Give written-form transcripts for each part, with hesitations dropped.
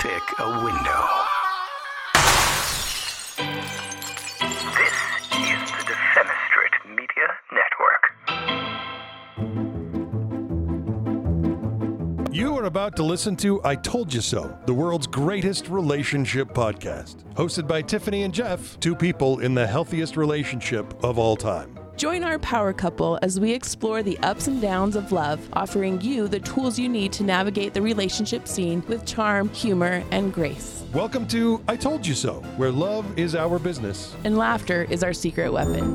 pick a window. This is the Defenestrate Media Network. You are about to listen to I Told You So, the world's greatest relationship podcast. Hosted by Tiffany and Jeff, two people in the healthiest relationship of all time. Join our power couple as we explore the ups and downs of love, offering you the tools you need to navigate the relationship scene with charm, humor, and grace. Welcome to I Told You So, where love is our business. And laughter is our secret weapon.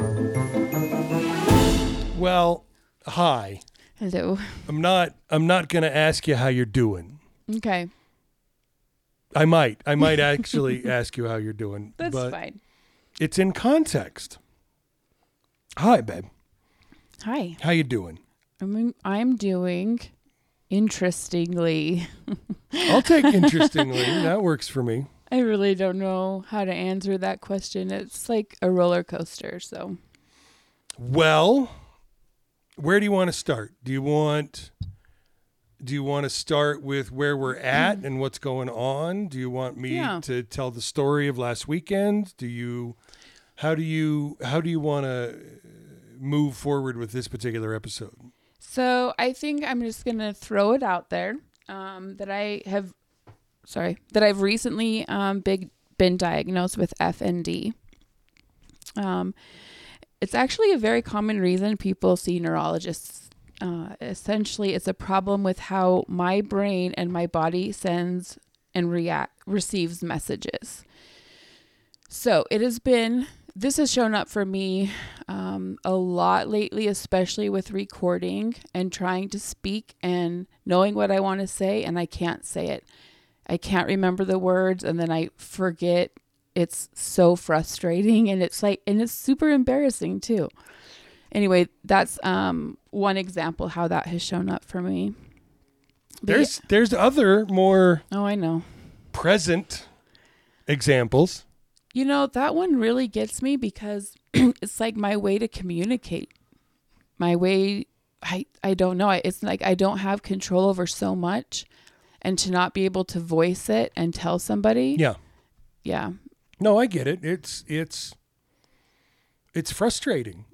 Well, hi. Hello. I'm not going to ask you how you're doing. Okay. I might actually ask you how you're doing. That's but fine. It's in context. Hi, babe. Hi. How you doing? I'm doing interestingly. I'll take interestingly. That works for me. I really don't know how to answer that question. It's like a roller coaster, so. Well, where do you want to start? Do you want to start with where we're at and what's going on? Do you want me to tell the story of last weekend? How do you want to move forward with this particular episode? So I think I'm just going to throw it out there that I've recently been diagnosed with FND. It's actually a very common reason people see neurologists. Essentially, it's a problem with how my brain and my body sends and receives messages. So this has shown up for me a lot lately, especially with recording and trying to speak and knowing what I want to say, and I can't say it. I can't remember the words, and then I forget. It's so frustrating, and it's super embarrassing too. Anyway, that's one example how that has shown up for me. But There's other more I know present examples. You know, that one really gets me because it's like my way to communicate. My way, I don't know. It's like I don't have control over so much, and to not be able to voice it and tell somebody. Yeah. Yeah. No, I get it. It's frustrating.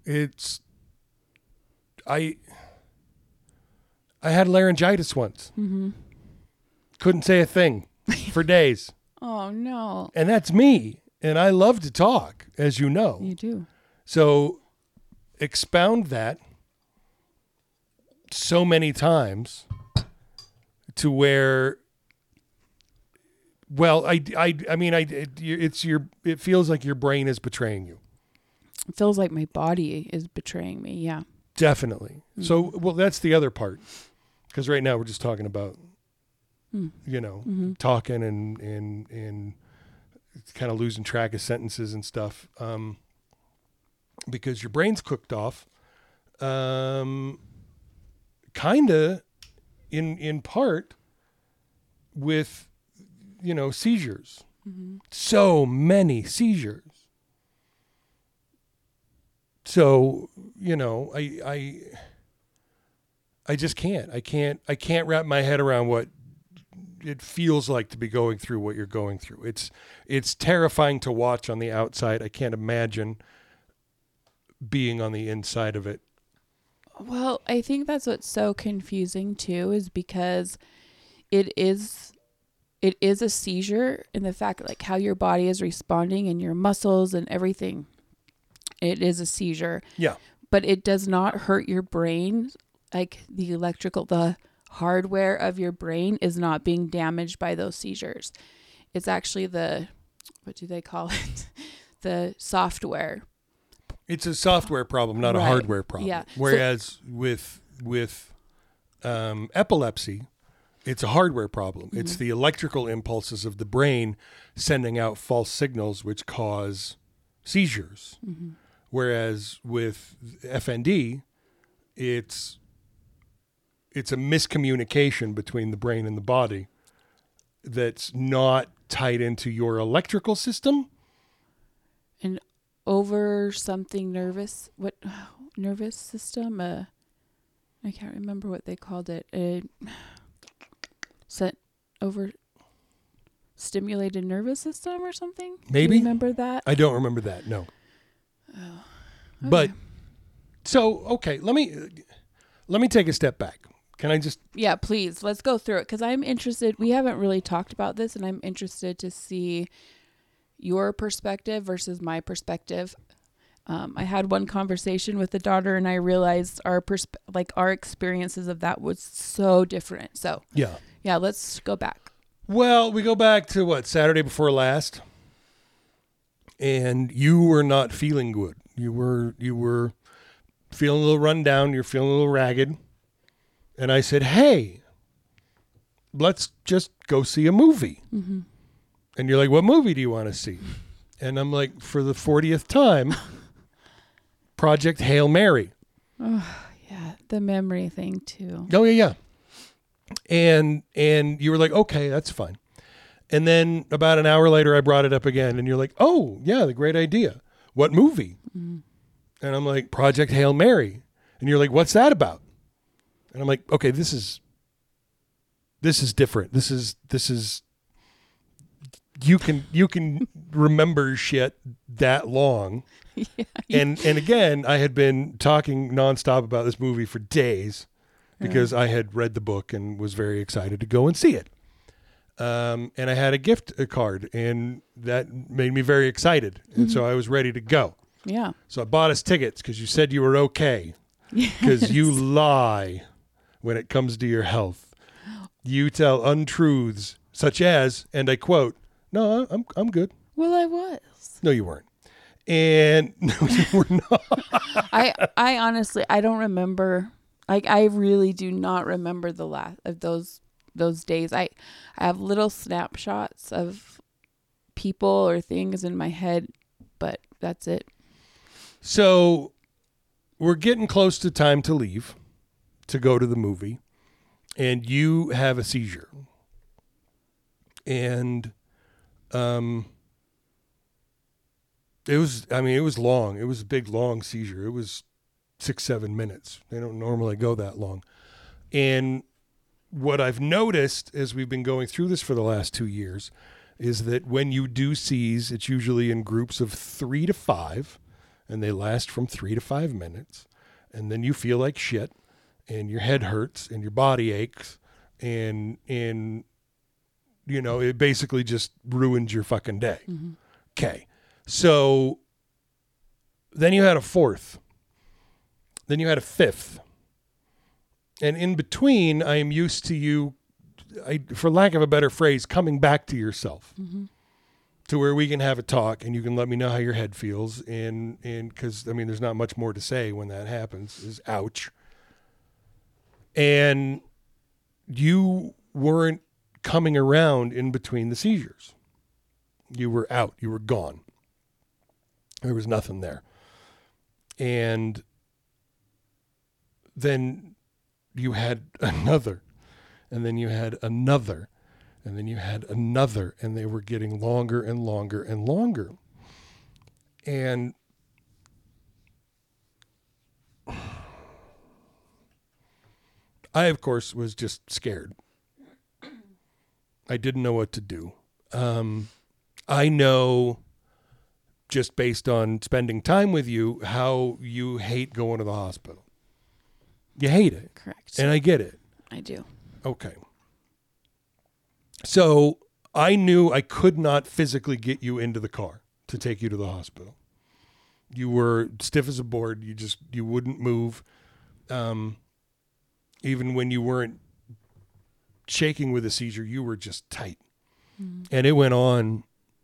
I had laryngitis once. Mm-hmm. Couldn't say a thing for days. Oh, no. And that's me. And I love to talk, as you know. You do. So expound that so many times to where, well, it feels like your brain is betraying you. It feels like my body is betraying me. Yeah. Definitely. Mm-hmm. So, well, that's the other part. Because right now we're just talking about, talking and kind of losing track of sentences and stuff, because your brain's cooked off, kind of in part with, seizures. Mm-hmm. So many seizures. So, I just can't. I can't wrap my head around what it feels like to be going through what you're going through. It's terrifying to watch on the outside. I can't imagine being on the inside of it. Well, I think that's what's so confusing too, is because it is a seizure in the fact like how your body is responding and your muscles and everything. It is a seizure. Yeah. But it does not hurt your brain. Like the hardware of your brain is not being damaged by those seizures. It's actually what do they call it? The software. It's a software problem, not a hardware problem. Yeah. Whereas with epilepsy, it's a hardware problem. Mm-hmm. It's the electrical impulses of the brain sending out false signals which cause seizures. Mm-hmm. Whereas with FND, it's a miscommunication between the brain and the body that's not tied into your electrical system. And over something nervous system? I can't remember what they called it. stimulated nervous system or something. Maybe. Do you remember that? I don't remember that. No. Okay. But so okay, let me take a step back. Can I just? Yeah, please. Let's go through it because I'm interested. We haven't really talked about this, and I'm interested to see your perspective versus my perspective. I had one conversation with the daughter, and I realized our experiences of that was so different. So yeah, let's go back. Well, we go back to what, Saturday before last, and you were not feeling good. You were feeling a little run down. You're feeling a little ragged. And I said, hey, let's just go see a movie. Mm-hmm. And you're like, what movie do you want to see? And I'm like, for the 40th time, Project Hail Mary. Oh, yeah, the memory thing too. Oh, yeah. And you were like, okay, that's fine. And then about an hour later, I brought it up again. And you're like, oh, yeah, the great idea. What movie? Mm-hmm. And I'm like, Project Hail Mary. And you're like, what's that about? And I'm like, okay, this is different. This is you can remember shit that long. Yeah. And again, I had been talking nonstop about this movie for days because I had read the book and was very excited to go and see it. And I had a gift card, and that made me very excited. And so I was ready to go. Yeah. So I bought us tickets because you said you were okay. Because you lie when it comes to your health. You tell untruths such as, and I quote, no, I'm good. Well, I was. No, you weren't. And no, you were not. I honestly, I don't remember. Like, I really do not remember the last of those days. I have little snapshots of people or things in my head, but that's it. So we're getting close to time to leave to go to the movie, and you have a seizure. And it was long. It was a big, long seizure. It was 6-7 minutes. They don't normally go that long. And what I've noticed as we've been going through this for the last 2 years is that when you do seize, it's usually in groups of 3 to 5, and they last from 3 to 5 minutes. And then you feel like shit, and your head hurts, and your body aches, and you know, it basically just ruins your fucking day. Mm-hmm. Okay. So then you had a 4th. Then you had a 5th. And in between, I am used to you, for lack of a better phrase, coming back to yourself. Mm-hmm. To where we can have a talk and you can let me know how your head feels. And because, I mean, there's not much more to say when that happens, is ouch. And you weren't coming around in between the seizures. You were out. You were gone. There was nothing there. And then you had another, and then you had another, and then you had another, and they were getting longer and longer and longer. And I, of course, was just scared. I didn't know what to do. I know, just based on spending time with you, how you hate going to the hospital. You hate it. Correct. And I get it. I do. Okay. So I knew I could not physically get you into the car to take you to the hospital. You were stiff as a board. You wouldn't move. Even when you weren't shaking with a seizure, you were just tight. Mm-hmm. And it went on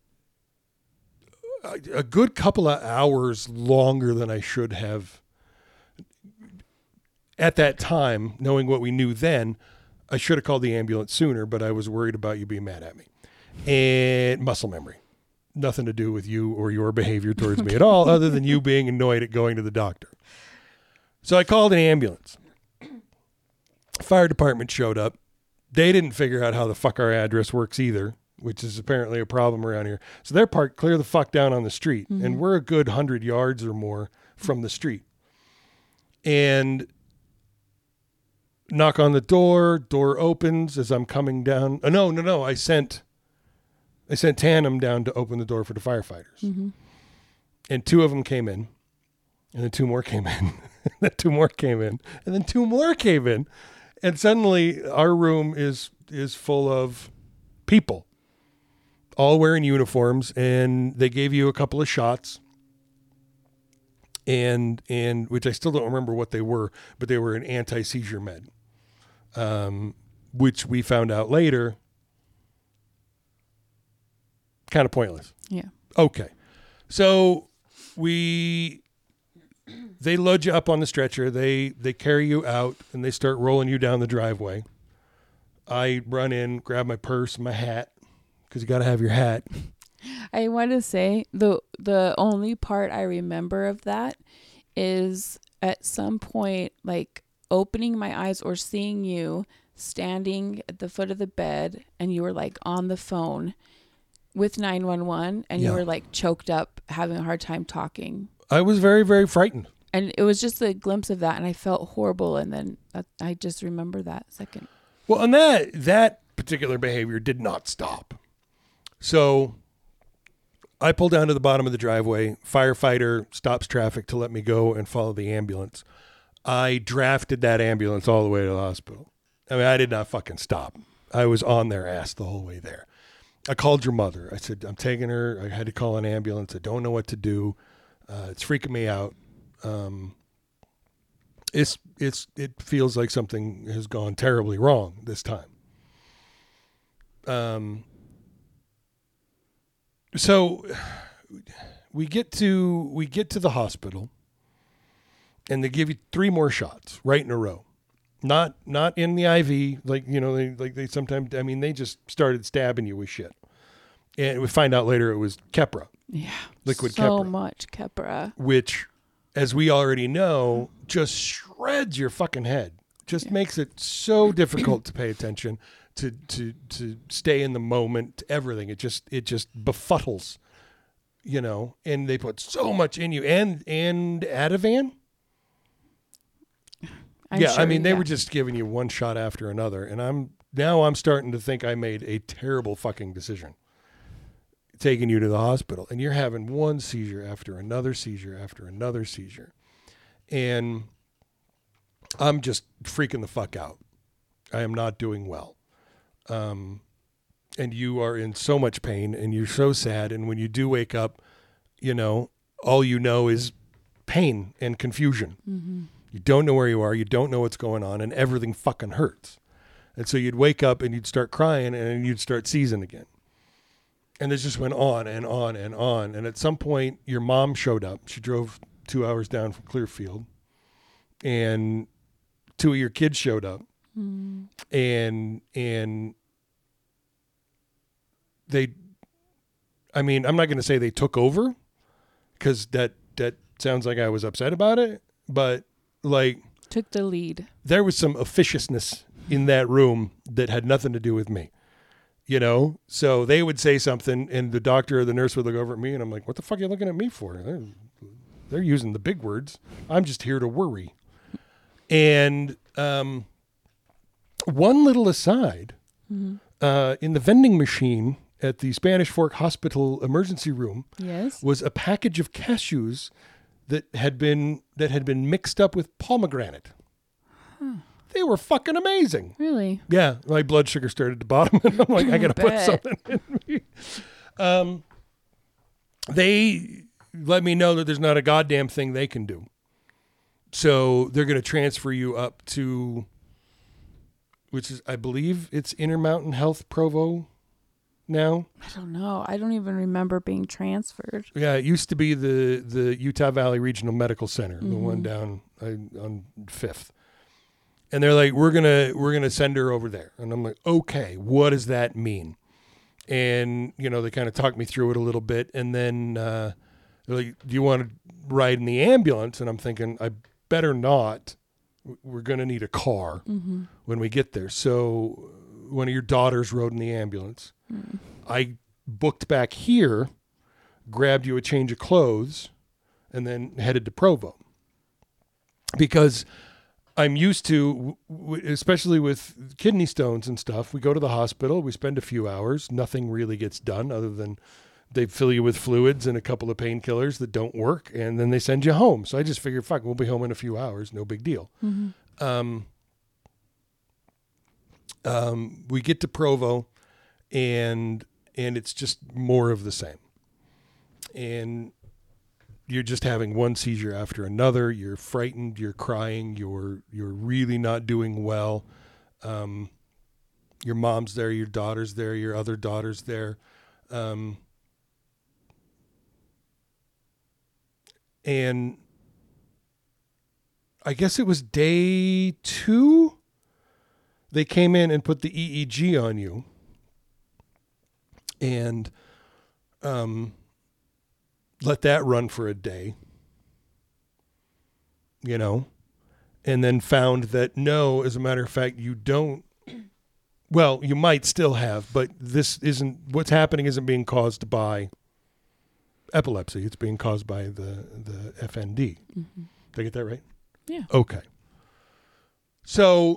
a good couple of hours longer than I should have. At that time, knowing what we knew then, I should have called the ambulance sooner, but I was worried about you being mad at me. And muscle memory. Nothing to do with you or your behavior towards me at all, other than you being annoyed at going to the doctor. So I called an ambulance. Fire department showed up. They didn't figure out how the fuck our address works either, which is apparently a problem around here. So they're parked clear the fuck down on the street. Mm-hmm. And we're a good 100 yards or more from the street. And knock on the door opens as I'm coming down. No. I sent I sent Tandem down to open the door for the firefighters. Mm-hmm. And 2 of them came in. And then 2 more came in. And then 2 more came in. And then 2 more came in. And suddenly our room is full of people, all wearing uniforms, and they gave you a couple of shots. And which I still don't remember what they were, but they were an anti-seizure med, which we found out later, kind of pointless. Yeah. Okay. So they load you up on the stretcher. They carry you out and they start rolling you down the driveway. I run in, grab my purse, my hat, because you got to have your hat. I want to say the only part I remember of that is at some point, like opening my eyes or seeing you standing at the foot of the bed, and you were like on the phone with 911, and you were like choked up, having a hard time talking. I was very, very frightened. And it was just a glimpse of that, and I felt horrible. And then I just remember that second. Well, and that particular behavior did not stop. So I pull down to the bottom of the driveway. Firefighter stops traffic to let me go and follow the ambulance. I drafted that ambulance all the way to the hospital. I mean, I did not fucking stop. I was on their ass the whole way there. I called your mother. I said, I'm taking her. I had to call an ambulance. I don't know what to do. It's freaking me out. It feels like something has gone terribly wrong this time. So we get to the hospital, and they give you 3 more shots right in a row. Not in the IV, like, you know, they sometimes, I mean, they just started stabbing you with shit. And we find out later it was Keppra. Yeah. Liquid so Keppra. much Keppra. Which, as we already know, just shreds your fucking head. Just makes it so difficult to pay attention, to stay in the moment, to everything. It just befuddles, you know. And they put so much in you. And Ativan? I mean, they were just giving you one shot after another. And I'm starting to think I made a terrible fucking decision, taking you to the hospital, and you're having one seizure after another seizure after another seizure. And I'm just freaking the fuck out. I am not doing well. And you are in so much pain, and you're so sad. And when you do wake up, you know, all you know is pain and confusion. Mm-hmm. You don't know where you are. You don't know what's going on, and everything fucking hurts. And so you'd wake up and you'd start crying, and you'd start seizing again. And it just went on and on and on. And at some point, your mom showed up. She drove 2 hours down from Clearfield. And 2 of your kids showed up. Mm. And they, I mean, I'm not going to say they took over, because that sounds like I was upset about it. But, like, took the lead. There was some officiousness in that room that had nothing to do with me. You know, so they would say something, and the doctor or the nurse would look over at me, and I'm like, what the fuck are you looking at me for? They're using the big words. I'm just here to worry. And one little aside, in the vending machine at the Spanish Fork Hospital emergency room, was a package of cashews that had been mixed up with pomegranate. Huh. They were fucking amazing. Really? Yeah. My blood sugar started to bottom, and I'm like, I got to put something in me. They let me know that there's not a goddamn thing they can do. So they're going to transfer you up to, which is, I believe it's Intermountain Health Provo now. I don't know. I don't even remember being transferred. Yeah, it used to be the Utah Valley Regional Medical Center, the one down on 5th. And they're like, we're gonna send her over there. And I'm like, okay, what does that mean? And, you know, they kind of talked me through it a little bit. And then they're like, do you want to ride in the ambulance? And I'm thinking, I better not. We're going to need a car when we get there. So one of your daughters rode in the ambulance. I booked back here, grabbed you a change of clothes, and then headed to Provo. Because I'm used to, especially with kidney stones and stuff, we go to the hospital, we spend a few hours, nothing really gets done other than they fill you with fluids and a couple of painkillers that don't work, and then they send you home. So I just figured, fuck, we'll be home in a few hours, no big deal. Mm-hmm. We get to Provo, and it's just more of the same. And you're just having one seizure after another. You're frightened. You're crying. You're really not doing well. Your mom's there. Your daughter's there. Your other daughter's there. And I guess it was day 2. They came in and put the EEG on you. And let that run for a day, and then found that no, as a matter of fact, you don't. Well, you might still have, but what's happening isn't being caused by epilepsy. It's being caused by the FND. Mm-hmm. Did I get that right? Yeah. Okay. So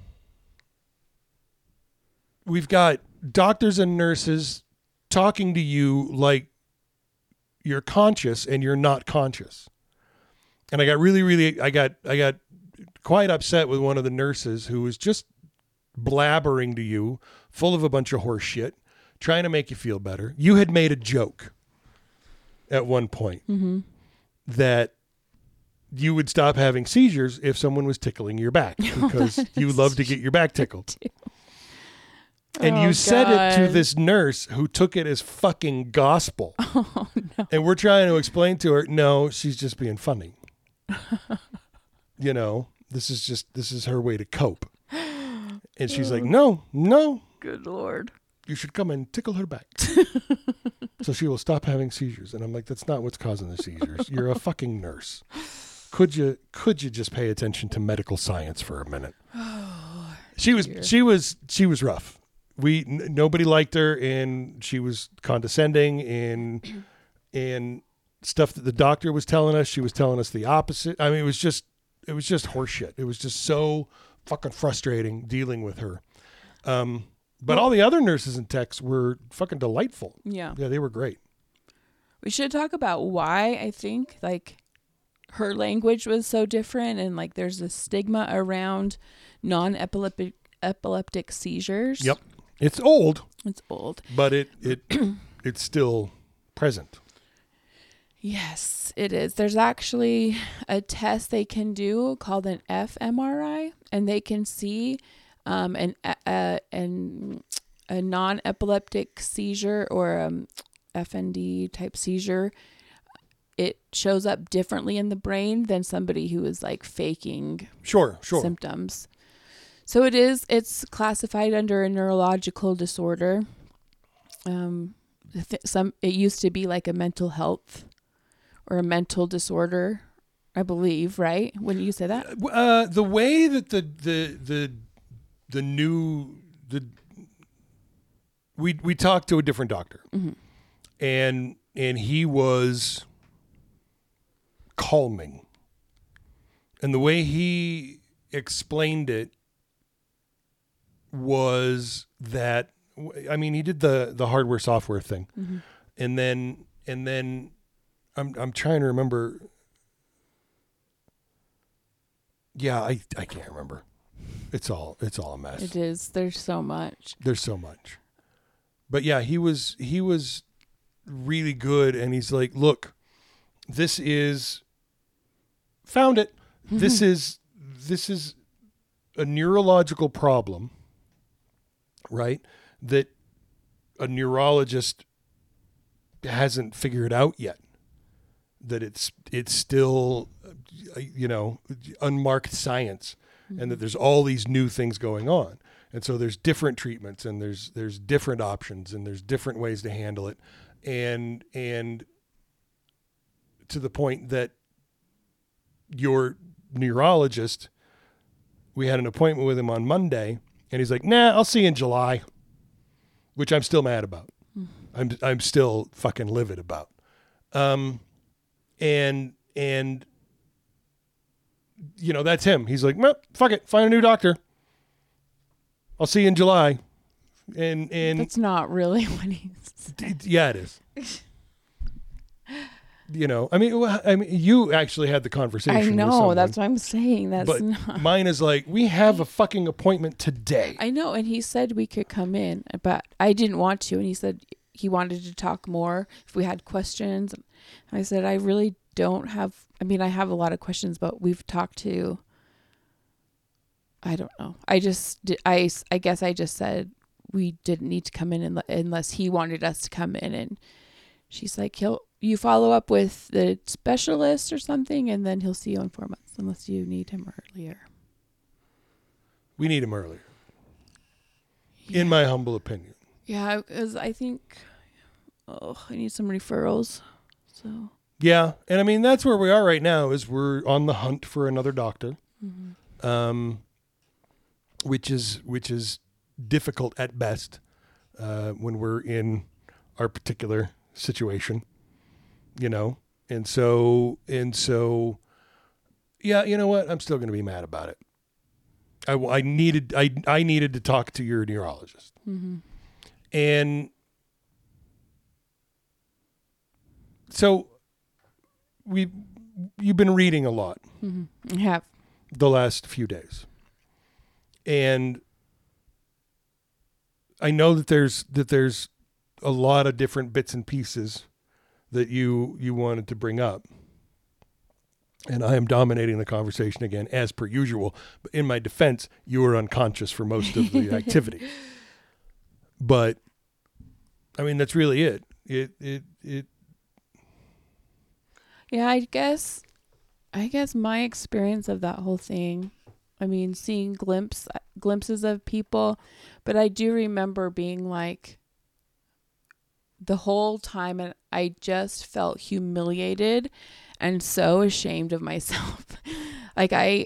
we've got doctors and nurses talking to you like you're conscious and you're not conscious. And I got I got quite upset with one of the nurses who was just blabbering to you, full of a bunch of horse shit, trying to make you feel better. You had made a joke at one point that you would stop having seizures if someone was tickling your back because you love to get your back tickled. And you said it to this nurse who took it as fucking gospel. Oh, no. And we're trying to explain to her, no, she's just being funny. This is her way to cope. And she's like, no, Good Lord. you should come and tickle her back. So she will stop having seizures. And I'm like, that's not what's causing the seizures. You're a fucking nurse. Could you just pay attention to medical science for a minute? She was rough. Nobody liked her, and she was condescending and stuff that the doctor was telling us. She was telling us the opposite. I mean, it was just horseshit. It was just so fucking frustrating dealing with her. But all the other nurses and techs were fucking delightful. Yeah. Yeah, they were great. We should talk about why I think her language was so different, and there's a stigma around non-epileptic seizures. Yep. It's old, but it's still present. Yes, it is. There's actually a test they can do called an fMRI, and they can see a non-epileptic seizure or FND type seizure. It shows up differently in the brain than somebody who is faking Sure. symptoms. So it's classified under a neurological disorder. It used to be like a mental health or a mental disorder, I believe, right? Wouldn't you say that? The way that we talked to a different doctor, and he was calming, and the way he explained it was that, I mean, he did the hardware software thing, and then I'm trying to remember. Yeah, I can't remember. It's all a mess. It is. There's so much. But yeah, he was really good, and he's like, look, this is found it. This is a neurological problem, right? That a neurologist hasn't figured out yet. That it's still, unmarked science, and that there's all these new things going on. And so there's different treatments, and there's different options, and there's different ways to handle it. And to the point that your neurologist, we had an appointment with him on Monday, and he's like, nah, I'll see you in July, which I'm still mad about. I'm still fucking livid about. And that's him. He's like, well, fuck it, find a new doctor. I'll see you in July. And That's not really what he's. yeah, it is. I mean, you actually had the conversation. I with know. someone, That's what I'm saying. That's but not. mine is like, we have a fucking appointment today. I know, and he said we could come in, but I didn't want to, and he said he wanted to talk more if we had questions. I said I really don't have. I mean, I have a lot of questions, but we've talked to. I don't know. I guess I just said we didn't need to come in unless he wanted us to come in, and she's like, you follow up with the specialist or something, and then he'll see you in 4 months unless you need him earlier. We need him earlier. In my humble opinion. Yeah, because I think, I need some referrals. So. Yeah, and I mean, that's where we are right now, is we're on the hunt for another doctor, which is difficult at best when we're in our particular situation, and so yeah, you know what? I'm still going to be mad about it. I needed to talk to your neurologist, and so you've been reading a lot. I have the last few days, and I know that there's a lot of different bits and pieces that you wanted to bring up. And I am dominating the conversation again, as per usual. But in my defense, you were unconscious for most of the activity. But I mean, that's really it. It. Yeah, I guess my experience of that whole thing, I mean, seeing glimpses of people, but I do remember being like, the whole time, and I just felt humiliated and so ashamed of myself. Like I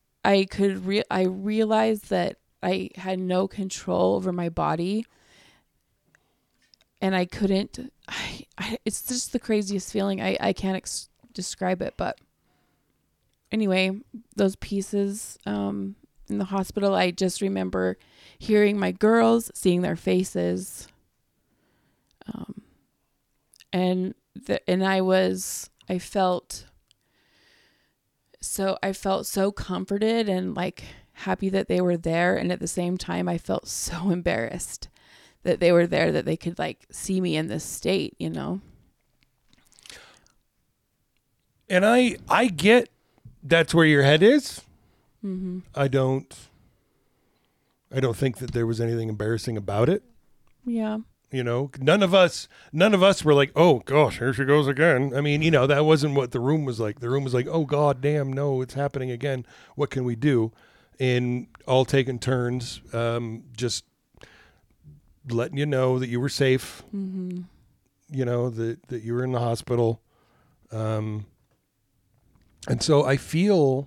realized that I had no control over my body, and I couldn't. It's just the craziest feeling. I can't describe it, but anyway, those pieces in the hospital, I just remember hearing my girls, seeing their faces. I felt so comforted and like happy that they were there. And at the same time, I felt so embarrassed that they were there, that they could like see me in this state, And I get that's where your head is. Mm-hmm. I don't think that there was anything embarrassing about it. Yeah. None of us were like, oh gosh, here she goes again. I mean, that wasn't what the room was like. The room was like, oh God damn, no, it's happening again. What can we do? And all taking turns, just letting you know that you were safe. Mm-hmm. That you were in the hospital. And so I feel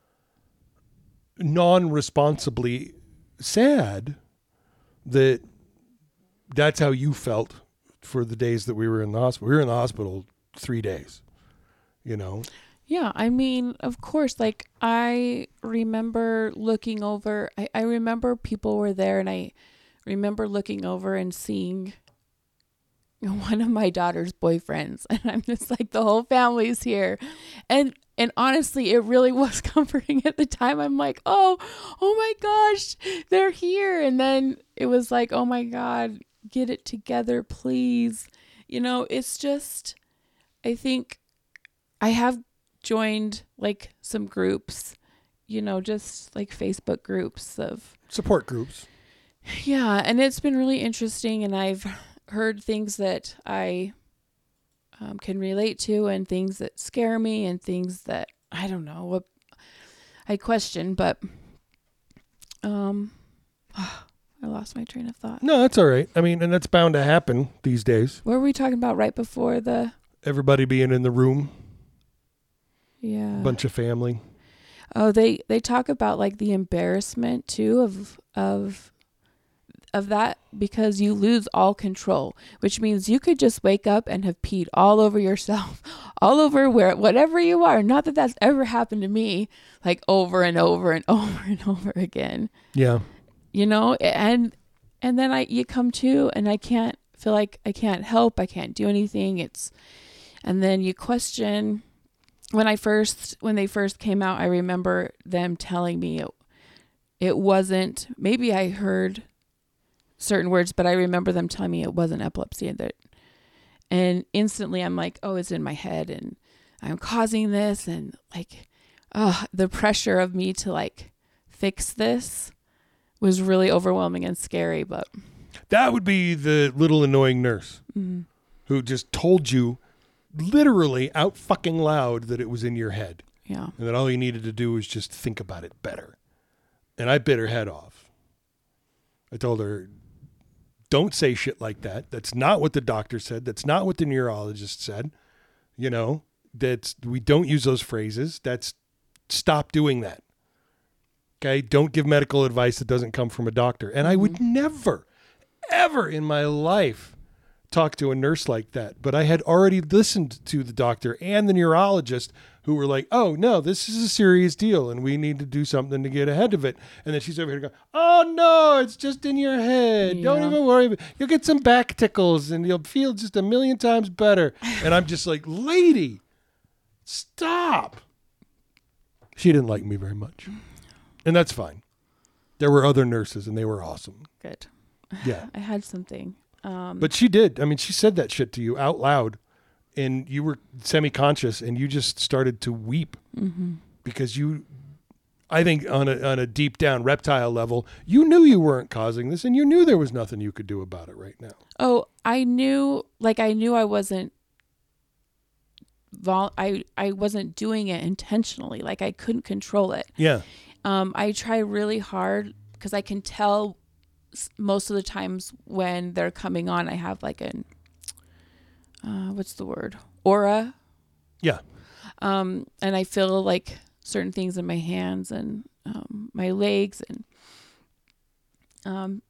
non-responsibly sad that that's how you felt for the days that we were in the hospital. We were in the hospital 3 days, Yeah, I mean, of course, like I remember looking over, I remember people were there, and I remember looking over and seeing one of my daughter's boyfriends, and I'm just like, the whole family's here. And honestly, it really was comforting at the time. I'm like, oh my gosh, they're here. And then it was like, oh my God, get it together, please. It's just, I think I have joined like some groups, just like Facebook groups of support groups. Yeah. And it's been really interesting. And I've heard things that I can relate to, and things that scare me, and things that I don't know what I question, but I lost my train of thought. No, that's all right. I mean, and that's bound to happen these days. What were we talking about right before the... Everybody being in the room. Yeah. Bunch of family. Oh, they talk about like the embarrassment too of of that because you lose all control, which means you could just wake up and have peed all over yourself, all over whatever you are. Not that that's ever happened to me, like over and over and over and over again. Yeah. You know, and then you come to, and I can't feel like I can't help, I can't do anything. And then you question. When they first came out, I remember them telling me it wasn't, maybe I heard certain words, but I remember them telling me it wasn't epilepsy. And instantly I'm like, oh, it's in my head and I'm causing this. And like, the pressure of me to like fix this was really overwhelming and scary. But that would be the little annoying nurse who just told you literally out fucking loud that it was in your head. Yeah. And that all you needed to do was just think about it better. And I bit her head off. I told her, don't say shit like that. That's not what the doctor said. That's not what the neurologist said. You know, we don't use those phrases. Stop doing that. Okay. Don't give medical advice that doesn't come from a doctor. And I would never, ever in my life talk to a nurse like that. But I had already listened to the doctor and the neurologist who were like, oh, no, this is a serious deal and we need to do something to get ahead of it. And then she's over here going, oh, no, it's just in your head. Yeah. Don't even worry. You'll get some back tickles and you'll feel just a million times better. And I'm just like, lady, stop. She didn't like me very much. And that's fine. There were other nurses and they were awesome. Good. Yeah. I had something. But she did. I mean, she said that shit to you out loud and you were semi-conscious and you just started to weep because I think on a deep down reptile level, you knew you weren't causing this and you knew there was nothing you could do about it right now. Oh, I knew I wasn't I wasn't doing it intentionally. Like I couldn't control it. Yeah. I try really hard because I can tell most of the times when they're coming on, I have like an, what's the word? Aura. Yeah. And I feel like certain things in my hands and my legs and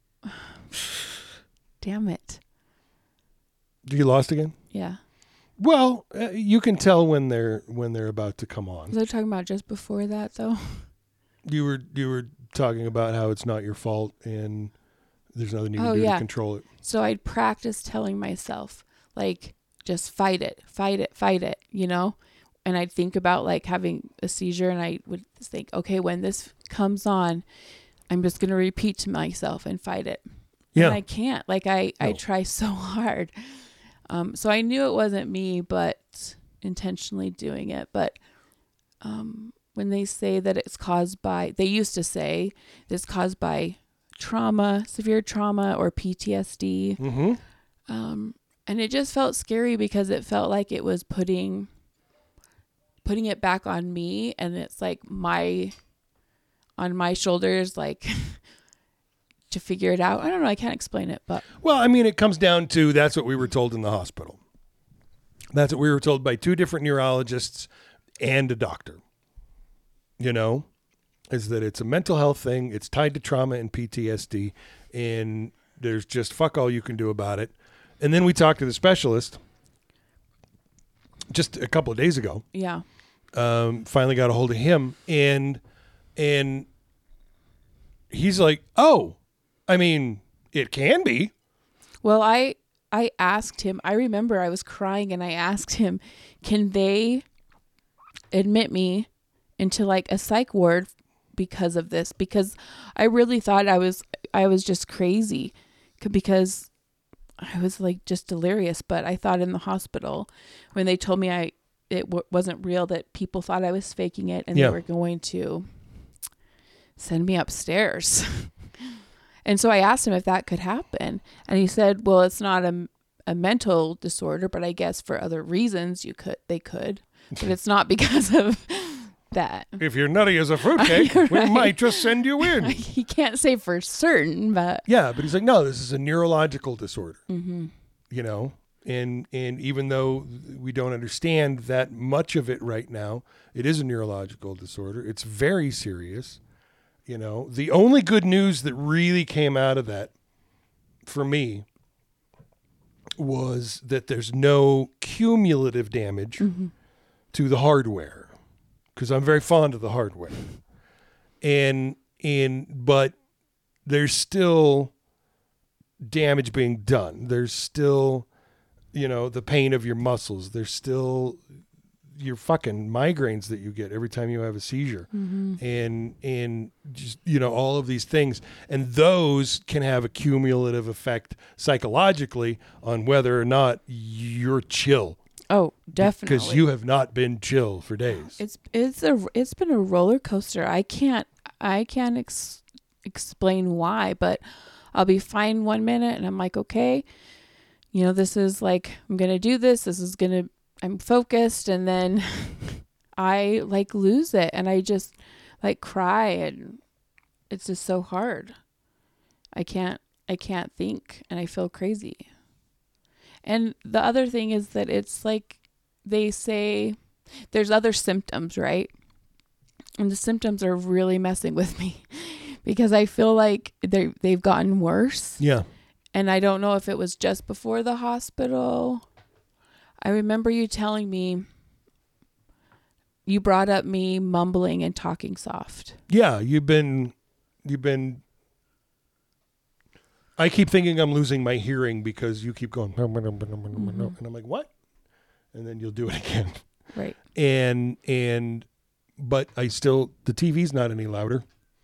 damn it. You lost again? Yeah. Well, you can tell when they're about to come on. Was I talking about just before that though? You were talking about how it's not your fault and there's nothing you can do to control it. So I'd practice telling myself, like, just fight it, you know? And I'd think about like having a seizure and I would think, okay, when this comes on, I'm just going to repeat to myself and fight it. Yeah. And I can't. Like I try so hard. So I knew it wasn't me, but intentionally doing it. But when they say that they used to say it's caused by trauma, severe trauma or PTSD. Mm-hmm. And it just felt scary because it felt like it was putting it back on me. And it's like on my shoulders, like to figure it out. I don't know. I can't explain it, but. Well, I mean, it comes down to, that's what we were told in the hospital. That's what we were told by 2 different neurologists and a doctor, you know, is that it's a mental health thing. It's tied to trauma and PTSD and there's just fuck all you can do about it. And then we talked to the specialist just a couple of days ago. Yeah. Finally got a hold of him and he's like, oh, I mean, it can be. Well, I asked him, I remember I was crying and I asked him, can they admit me into like a psych ward because of this? Because I really thought I was just crazy because I was like just delirious. But I thought in the hospital when they told me wasn't real, that people thought I was faking it and they were going to send me upstairs. And so I asked him if that could happen. And he said, well, it's not a mental disorder, but I guess for other reasons they could, but it's not because of that. If you're nutty as a fruitcake, Right. We might just send you in. He can't say for certain, but. Yeah, but he's like, no, this is a neurological disorder. Mm-hmm. You know, and even though we don't understand that much of it right now, it is a neurological disorder. It's very serious. You know, the only good news that really came out of that for me was that there's no cumulative damage to the hardware, because I'm very fond of the hardware, but there's still damage being done. There's still, the pain of your muscles. There's still your fucking migraines that you get every time you have a seizure, and just all of these things, and those can have a cumulative effect psychologically on whether or not you're chill. Oh, definitely. Because you have not been chill for days. It's been a roller coaster. I can't explain why, but I'll be fine 1 minute and I'm like, okay, this is like, I'm going to do this. I'm focused. And then I like lose it and I just like cry, and it's just so hard. I can't think, and I feel crazy. And the other thing is that it's like they say there's other symptoms, right? And the symptoms are really messing with me because I feel like they've gotten worse. Yeah. And I don't know if it was just before the hospital. I remember you telling me, you brought up me mumbling and talking soft. Yeah, you've been I keep thinking I'm losing my hearing because you keep going, and I'm like, what? And then you'll do it again. Right. But the TV's not any louder,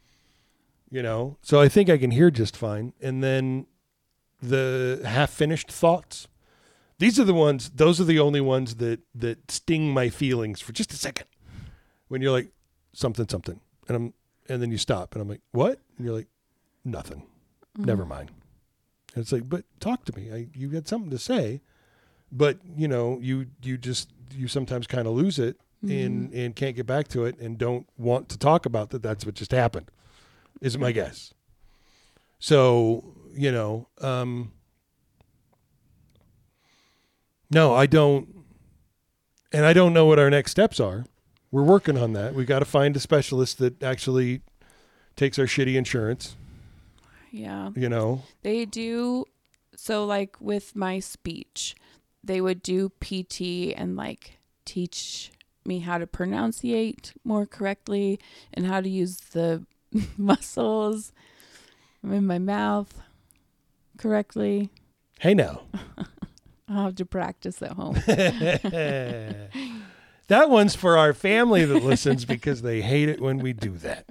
so I think I can hear just fine. And then the half-finished thoughts, those are the only ones that sting my feelings for just a second. When you're like, something, and then you stop, and I'm like, what? And you're like, nothing. Never mind. And it's like, but talk to me. You had something to say, but you sometimes kind of lose it and can't get back to it and don't want to talk about that. That's what just happened, is my guess. So, no, I don't. And I don't know what our next steps are. We're working on that. We got to find a specialist that actually takes our shitty insurance. Yeah. They do. So like with my speech, they would do PT and like teach me how to pronunciate more correctly and how to use the muscles in my mouth correctly. Hey now. I'll have to practice at home. That one's for our family that listens because they hate it when we do that.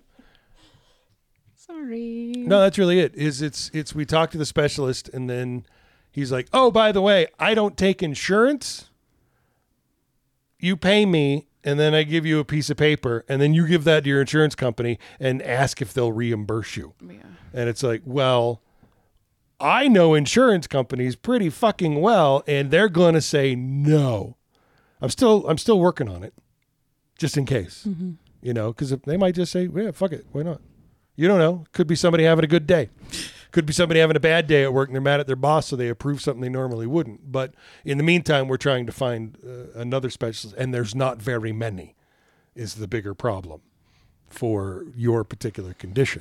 Sorry. No, that's really it. It's we talk to the specialist and then he's like, oh, by the way, I don't take insurance. You pay me and then I give you a piece of paper and then you give that to your insurance company and ask if they'll reimburse you. Yeah. And it's like, well, I know insurance companies pretty fucking well and they're going to say no. I'm still working on it just in case, because they might just say, yeah, fuck it. Why not? You don't know. Could be somebody having a good day. Could be somebody having a bad day at work and they're mad at their boss, so they approve something they normally wouldn't. But in the meantime, we're trying to find another specialist, and there's not very many is the bigger problem for your particular condition.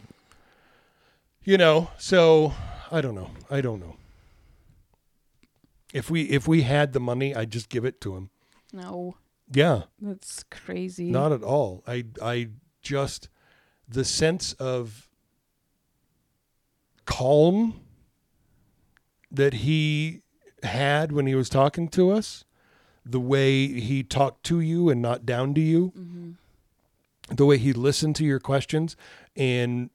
So I don't know. If we had the money, I'd just give it to him. No. Yeah. That's crazy. Not at all. I just, the sense of calm that he had when he was talking to us, the way he talked to you and not down to you, the way he listened to your questions and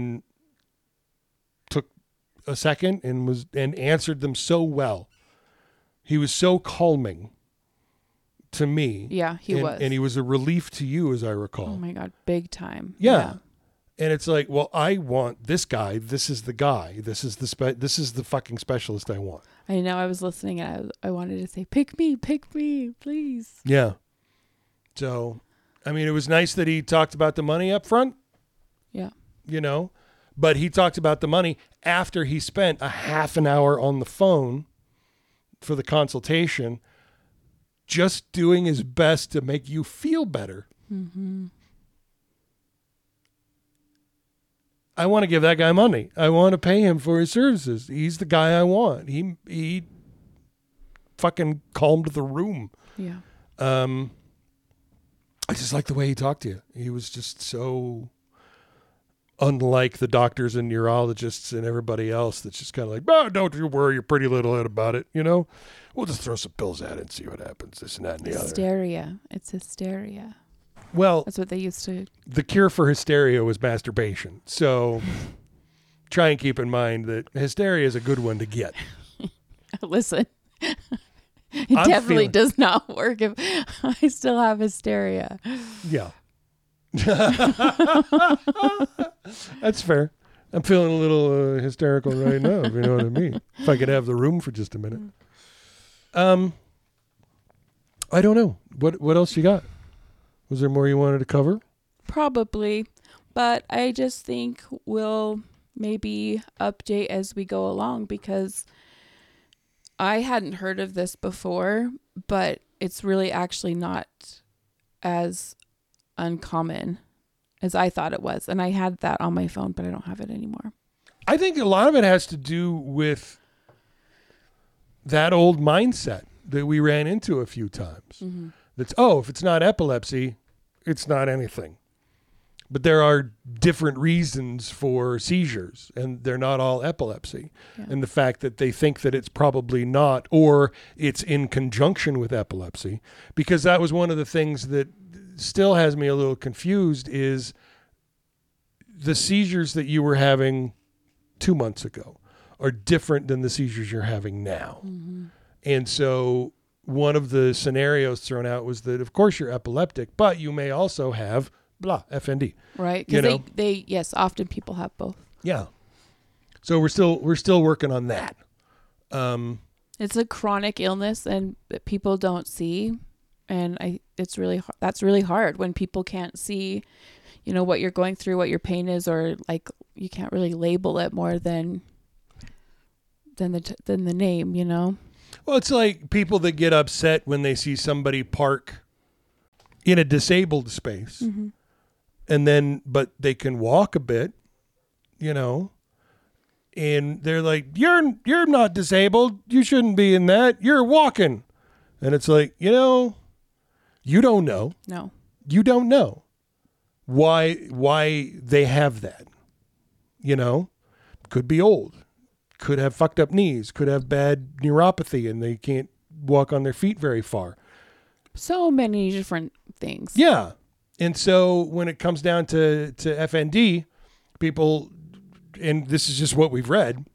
took a second and answered them so well. He was so calming to me. Yeah, he was. And he was a relief to you, as I recall. Oh my God, big time. Yeah. And it's like, well, I want this guy. This is the guy. This is the fucking specialist I want. I know. I was listening and I wanted to say, pick me, please. Yeah. So, I mean, it was nice that he talked about the money up front. Yeah. But he talked about the money after he spent a half an hour on the phone for the consultation, just doing his best to make you feel better. I want to give that guy money. I want to pay him for his services. He's the guy I want. He fucking calmed the room. Yeah. I just like the way he talked to you. He was just so unlike the doctors and neurologists and everybody else that's just kind of like, oh, don't you worry your pretty little head about it, you know? We'll just throw some pills at it and see what happens, this and that and the other. Hysteria. It's hysteria. Well, That's what they used to. the cure for hysteria was masturbation. So try and keep in mind that hysteria is a good one to get. Listen. It I'm definitely feeling- does not work if I still have hysteria. Yeah. That's fair. I'm feeling a little hysterical right now, if you know what I mean. If I could have the room for just a minute. I don't know. What else you got? Was there more you wanted to cover? Probably. But I just think we'll maybe update as we go along, because I hadn't heard of this before, but it's really actually not as uncommon as I thought it was. And I had that on my phone, but I don't have it anymore. I think a lot of it has to do with that old mindset that we ran into a few times. Mm-hmm. That's, if it's not epilepsy, it's not anything. But there are different reasons for seizures, and they're not all epilepsy. Yeah. And the fact that they think that it's probably not, or it's in conjunction with epilepsy, because that was one of the things that still has me a little confused, is the seizures that you were having 2 months ago are different than the seizures you're having now. Mm-hmm. And so one of the scenarios thrown out was that, of course, you're epileptic, but you may also have FND. Right? You Because know? they yes, often people have both. Yeah. So we're still working on that. It's a chronic illness and that people don't see, and that's really hard when people can't see, what you're going through, what your pain is, or like you can't really label it more than the name, Well, it's like people that get upset when they see somebody park in a disabled space, Mm-hmm. but they can walk a bit, and they're like, you're not disabled. You shouldn't be in that. You're walking. And it's like, you don't know. No. You don't know why they have that. Could be old, could have fucked up knees, could have bad neuropathy, and they can't walk on their feet very far. So many different things. Yeah. And so when it comes down to FND, people, and this is just what we've read,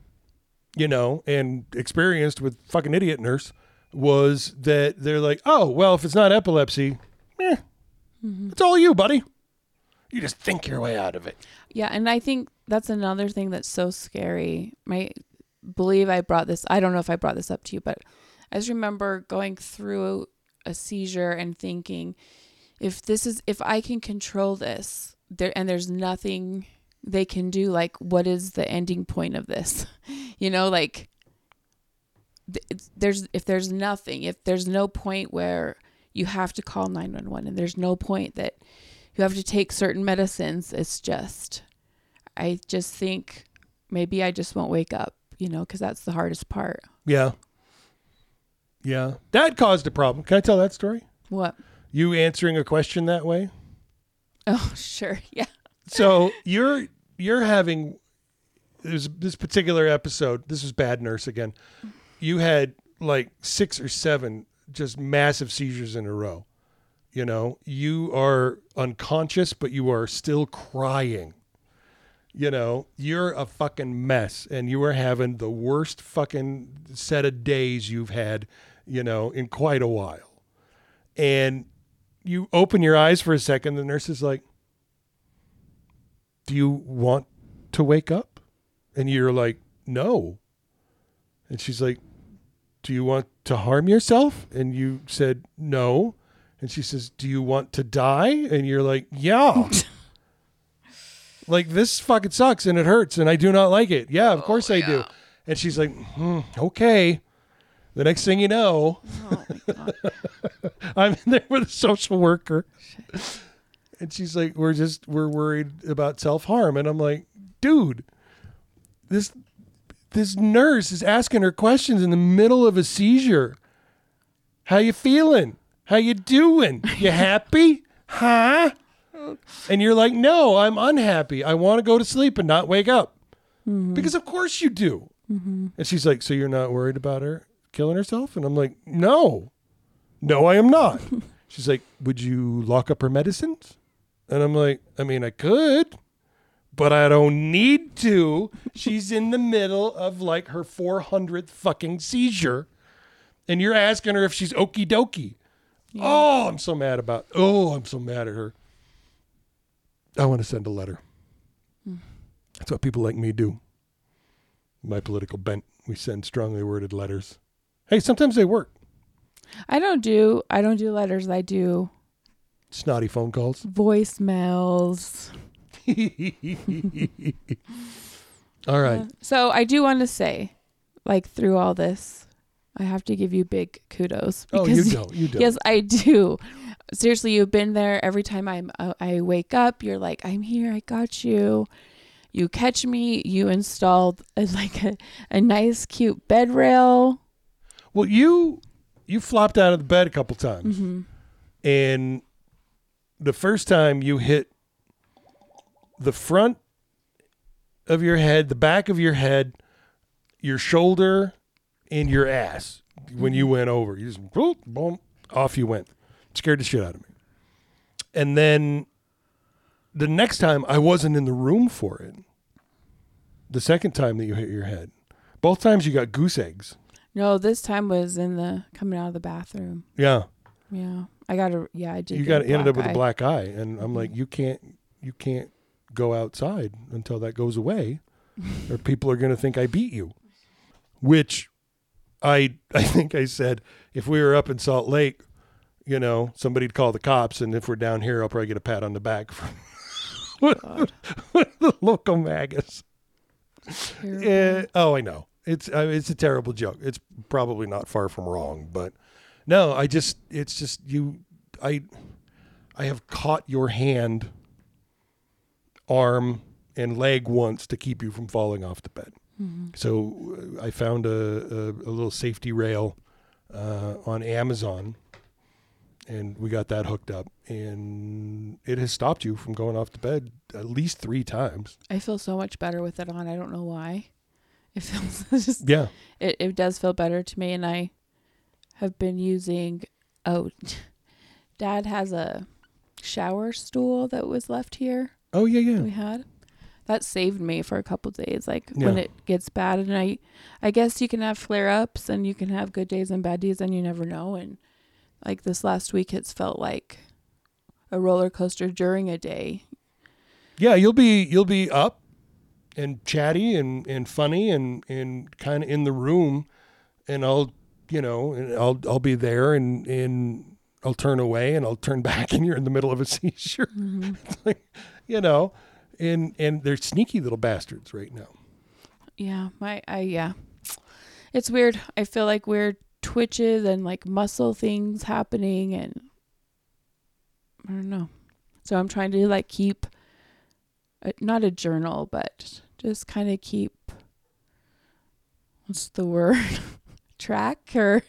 and experienced with fucking idiot nurse, was that they're like, oh, well, if it's not epilepsy, it's all you, buddy. You just think your way out of it. Yeah, and I think that's another thing that's so scary. I don't know if I brought this up to you, but I just remember going through a seizure and thinking, if I can control this, there's nothing they can do, like, what is the ending point of this? Like, if there's no point where you have to call 911, and there's no point that you have to take certain medicines, I just think maybe I just won't wake up, because that's the hardest part. Yeah. Yeah. That caused a problem. Can I tell that story? What? You answering a question that way? Oh, sure. Yeah. So you're having this particular episode. This was Bad Nurse again. You had like 6 or 7 just massive seizures in a row. You are unconscious, but you are still crying. You're a fucking mess, and you are having the worst fucking set of days you've had, in quite a while. And you open your eyes for a second. The nurse is like, do you want to wake up? And you're like, no. And she's like, do you want to harm yourself? And you said, no. And she says, do you want to die? And you're like, yeah. Like, this fucking sucks and it hurts and I do not like it. Yeah, of course I do. And she's like, okay. The next thing you know, Oh my God. I'm in there with a social worker. And she's like, we're worried about self-harm. And I'm like, dude, this nurse is asking her questions in the middle of a seizure. How you feeling? How you doing? You happy? Huh? And you're like, no, I'm unhappy. I want to go to sleep and not wake up. Because of course you do. And she's like, so you're not worried about her killing herself? And I'm like, no, I am not. She's like, would you lock up her medicines? And I'm like, I mean, I could, but I don't need to. She's in the middle of like her 400th fucking seizure. And you're asking her if she's okie dokie. Yeah. Oh, I'm so mad at her. I want to send a letter. That's what people like me do. My political bent. We send strongly worded letters. Hey, sometimes they work. I don't do letters. I do snotty phone calls. Voicemails. All right. So I do want to say, like, through all this, I have to give you big kudos. Oh, you don't. Yes, I do. Seriously, you've been there every time I wake up. You're like, I'm here. I got you. You catch me. You installed a nice, cute bed rail. Well, you flopped out of the bed a couple times. Mm-hmm. And the first time you hit the front of your head, the back of your head, your shoulder, and your ass when you went over. You just boom, boom, off you went. Scared the shit out of me. And then the next time I wasn't in the room for it. The second time that you hit your head. Both times you got goose eggs. No, this time was coming out of the bathroom. Yeah. Yeah. I did. You ended up with a black eye. And I'm like, you can't go outside until that goes away. Or people are going to think I beat you. Which I think I said, if we were up in Salt Lake, somebody'd call the cops. And if we're down here, I'll probably get a pat on the back from the local magus. I know. It's a terrible joke. It's probably not far from wrong, but no, I have caught your hand, arm, and leg once to keep you from falling off the bed. Mm-hmm. So I found a little safety rail on Amazon, and we got that hooked up, and it has stopped you from going off the bed at least 3 times. I feel so much better with it on. I don't know why. It feels just, yeah. It does feel better to me, and I have been using. Oh, Dad has a shower stool that was left here. Oh yeah. We had that saved me for a couple days. When it gets bad, and I guess you can have flare-ups, and you can have good days and bad days, and you never know. And like this last week, it's felt like a roller coaster during a day. Yeah, you'll be up and chatty and funny and kind of in the room, and I'll be there and I'll turn away and I'll turn back and you're in the middle of a seizure. Mm-hmm. It's like, and they're sneaky little bastards right now. Yeah, it's weird. I feel like weird twitches and like muscle things happening, and I don't know. So I'm trying to like keep not a journal, but just kind of keep, what's the word? Track or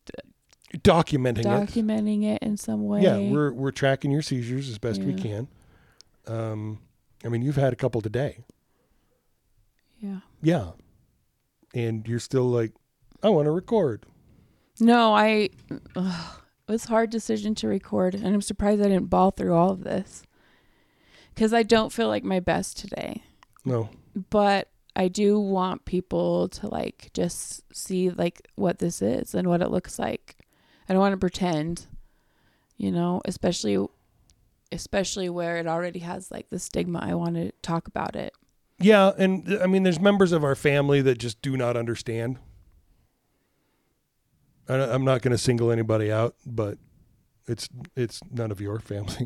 documenting it in some way. Yeah, we're tracking your seizures as best we can. I mean, you've had a couple today. Yeah. Yeah. And you're still like, I want to record. No, it was a hard decision to record, and I'm surprised I didn't bawl through all of this because I don't feel like my best today. No. But I do want people to like just see like what this is and what it looks like. I don't want to pretend, especially where it already has like the stigma. I want to talk about it. Yeah, and I mean, there's members of our family that just do not understand. I'm not going to single anybody out, but it's none of your family.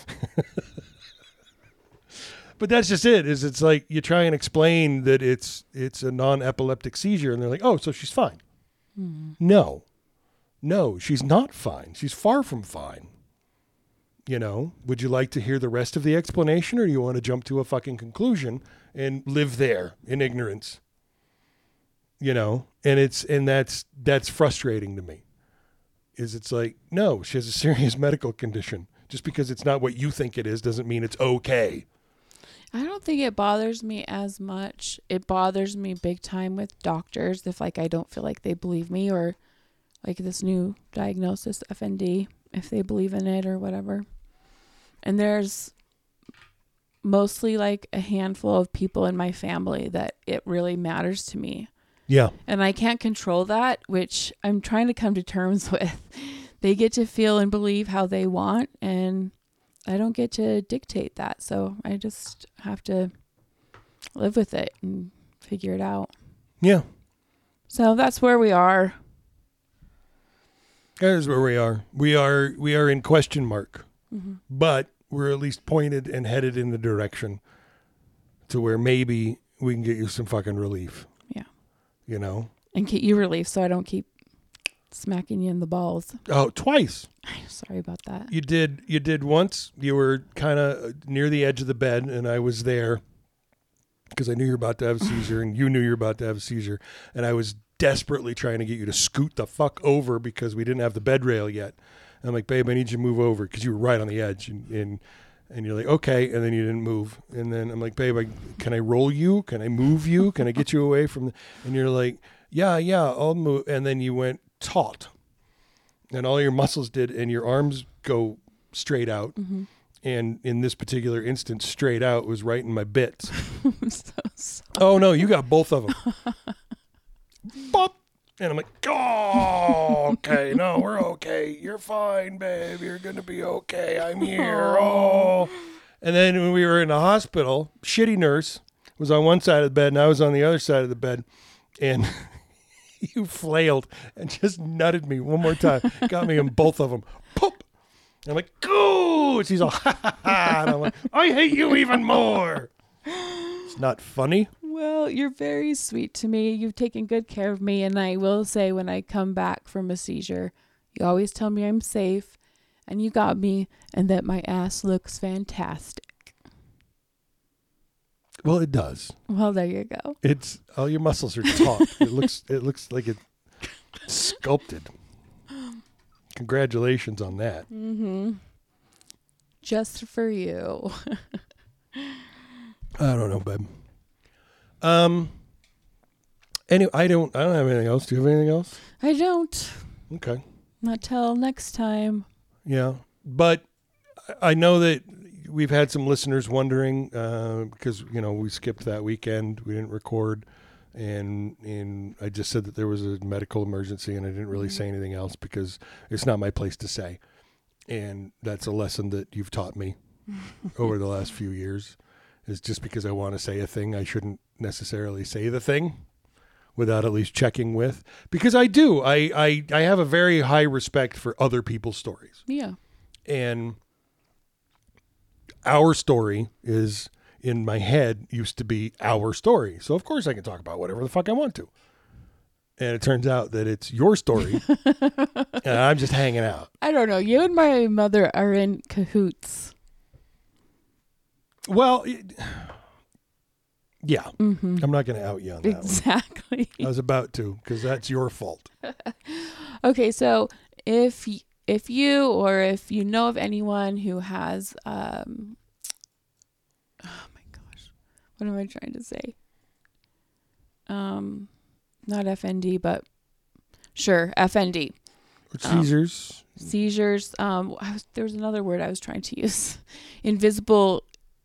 But that's just it. It's like you try and explain that it's a non-epileptic seizure, and they're like, "Oh, so she's fine." Mm. No, she's not fine. She's far from fine. You know, would you like to hear the rest of the explanation, or do you want to jump to a fucking conclusion and live there in ignorance? You know, and that's frustrating to me. It's like, no, she has a serious medical condition. Just because it's not what you think it is doesn't mean it's okay. I don't think it bothers me as much. It bothers me big time with doctors if like I don't feel like they believe me, or like this new diagnosis, FND, if they believe in it or whatever. And there's mostly like a handful of people in my family that it really matters to me. Yeah. And I can't control that, which I'm trying to come to terms with. They get to feel and believe how they want, and I don't get to dictate that. So I just have to live with it and figure it out. Yeah. So that's where we are. That is where we are. We are in question mark. Mm-hmm. But we're at least pointed and headed in the direction to where maybe we can get you some fucking relief. Yeah. You know? And get you relief so I don't keep smacking you in the balls. Oh, twice. Sorry about that. You did once. You were kind of near the edge of the bed, and I was there because I knew you were about to have a seizure, and you knew you were about to have a seizure, and I was desperately trying to get you to scoot the fuck over because we didn't have the bed rail yet. I'm like, babe, I need you to move over, because you were right on the edge, and you're like, okay, and then you didn't move, and then I'm like, babe, can I roll you? Can I move you? Can I get you away from? And you're like, yeah, I'll move, and then you went taut, and all your muscles did, and your arms go straight out, Mm-hmm. and in this particular instance, straight out was right in my bits. I'm so sorry. Oh no, you got both of them. Bop. And I'm like, oh, okay, no, we're okay. You're fine, babe. You're going to be okay. I'm here. Oh. And then when we were in the hospital, shitty nurse was on one side of the bed and I was on the other side of the bed. And you flailed and just nutted me one more time. Got me in both of them. Pop. And I'm like, go. She's all, ha, ha, ha. And I'm like, I hate you even more. It's not funny. Well, you're very sweet to me. You've taken good care of me. And I will say, when I come back from a seizure, you always tell me I'm safe and you got me and that my ass looks fantastic. Well, it does. Well, there you go. It's all your muscles are taut. It looks like it's sculpted. Congratulations on that. Mm-hmm. Just for you. I don't know, babe. Anyway, I don't have anything else. Do you have anything else? I don't. Okay. Not till next time. Yeah. But I know that we've had some listeners wondering, because, we skipped that weekend. We didn't record. And I just said that there was a medical emergency and I didn't really say anything else because it's not my place to say. And that's a lesson that you've taught me over the last few years, is just because I want to say a thing, I shouldn't necessarily say the thing without at least checking with, because I do. I have a very high respect for other people's stories. Yeah. And our story is, in my head, used to be our story. So of course I can talk about whatever the fuck I want to. And it turns out that it's your story. And I'm just hanging out. I don't know. You and my mother are in cahoots. Well, yeah. Mm-hmm. I'm not going to out you on that Exactly. one. I was about to, because that's your fault. Okay, so if you or if you know of anyone who has oh my gosh, what am I trying to say? Not FND, but sure, FND. Seizures. Seizures. There was another word I was trying to use. Invisible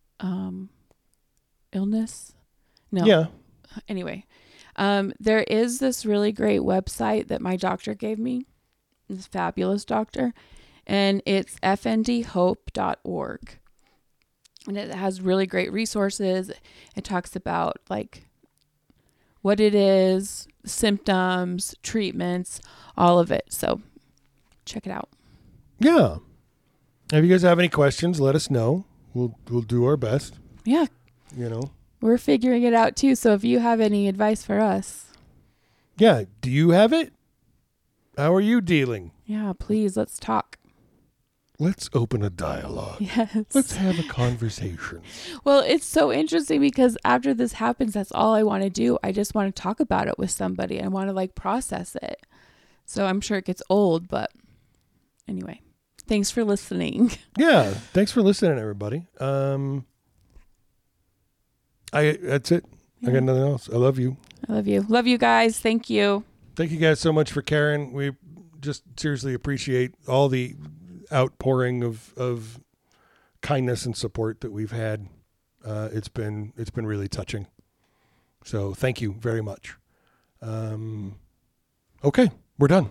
illness. No. Yeah. Anyway, there is this really great website that my doctor gave me, this fabulous doctor, and it's fndhope.org. And it has really great resources. It talks about like what it is, symptoms, treatments, all of it. So check it out. Yeah. If you guys have any questions, let us know. We'll do our best. Yeah. We're figuring it out too. So if you have any advice for us. Yeah. Do you have it? How are you dealing? Yeah, please, let's talk. Let's open a dialogue. Yes. Let's have a conversation. Well, it's so interesting because after this happens, that's all I want to do. I just want to talk about it with somebody. I want to like process it. So I'm sure it gets old, but anyway, thanks for listening. Yeah. Thanks for listening, everybody. That's it. Yeah. I got nothing else. I love you. I love you. Love you guys. Thank you. Thank you guys so much for caring. We just seriously appreciate all the outpouring of kindness and support that we've had. It's been really touching. So thank you very much. Okay, we're done.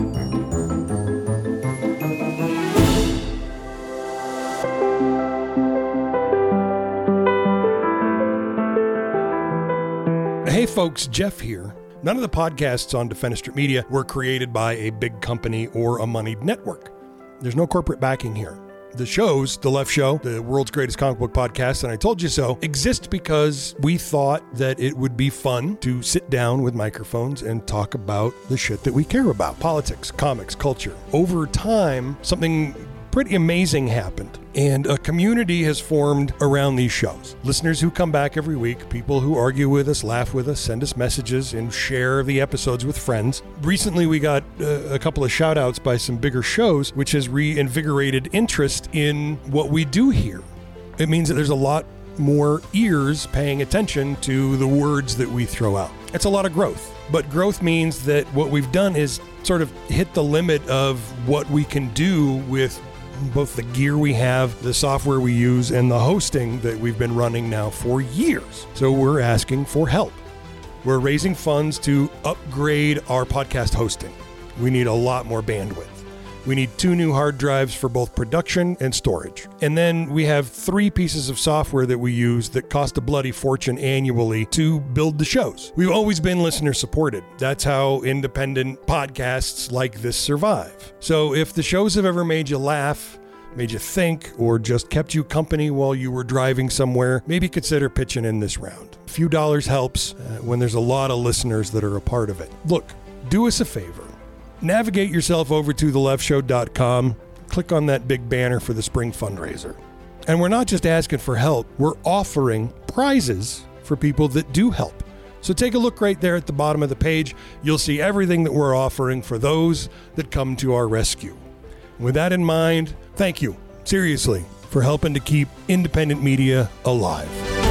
Hey folks, Jeff here. None of the podcasts on Defenestrate Media were created by a big company or a moneyed network. There's no corporate backing here. The shows, The Left Show, the world's greatest comic book podcast, and I Told You So, exist because we thought that it would be fun to sit down with microphones and talk about the shit that we care about. Politics, comics, culture. Over time, something pretty amazing happened, and a community has formed around these shows. Listeners who come back every week, people who argue with us, laugh with us, send us messages, and share the episodes with friends. Recently, we got a couple of shout outs by some bigger shows, which has reinvigorated interest in what we do here. It means that there's a lot more ears paying attention to the words that we throw out. It's a lot of growth, but growth means that what we've done is sort of hit the limit of what we can do with both the gear we have, the software we use, and the hosting that we've been running now for years. So we're asking for help. We're raising funds to upgrade our podcast hosting. We need a lot more bandwidth. We need 2 new hard drives for both production and storage. And then we have 3 pieces of software that we use that cost a bloody fortune annually to build the shows. We've always been listener supported. That's how independent podcasts like this survive. So if the shows have ever made you laugh, made you think, or just kept you company while you were driving somewhere, maybe consider pitching in this round. A few dollars helps when there's a lot of listeners that are a part of it. Look, do us a favor. Navigate yourself over to theleftshow.com, click on that big banner for the spring fundraiser. And we're not just asking for help, we're offering prizes for people that do help. So take a look right there at the bottom of the page. You'll see everything that we're offering for those that come to our rescue. With that in mind, thank you, seriously, for helping to keep independent media alive.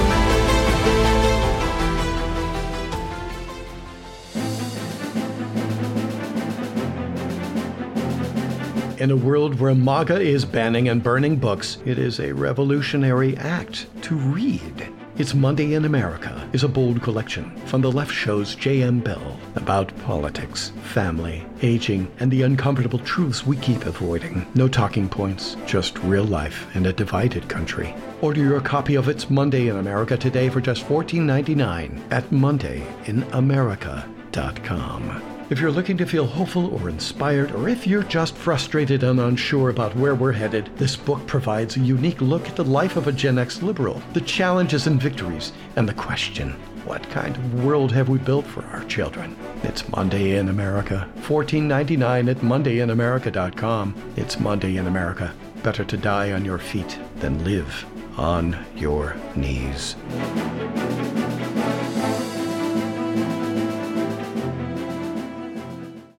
In a world where MAGA is banning and burning books, it is a revolutionary act to read. It's Monday in America is a bold collection from The Left Show's J.M. Bell about politics, family, aging, and the uncomfortable truths we keep avoiding. No talking points, just real life in a divided country. Order your copy of It's Monday in America today for just $14.99 at mondayinamerica.com. If you're looking to feel hopeful or inspired, or if you're just frustrated and unsure about where we're headed, this book provides a unique look at the life of a Gen X liberal, the challenges and victories, and the question, what kind of world have we built for our children? It's Monday in America. $14.99 at mondayinamerica.com. It's Monday in America. Better to die on your feet than live on your knees.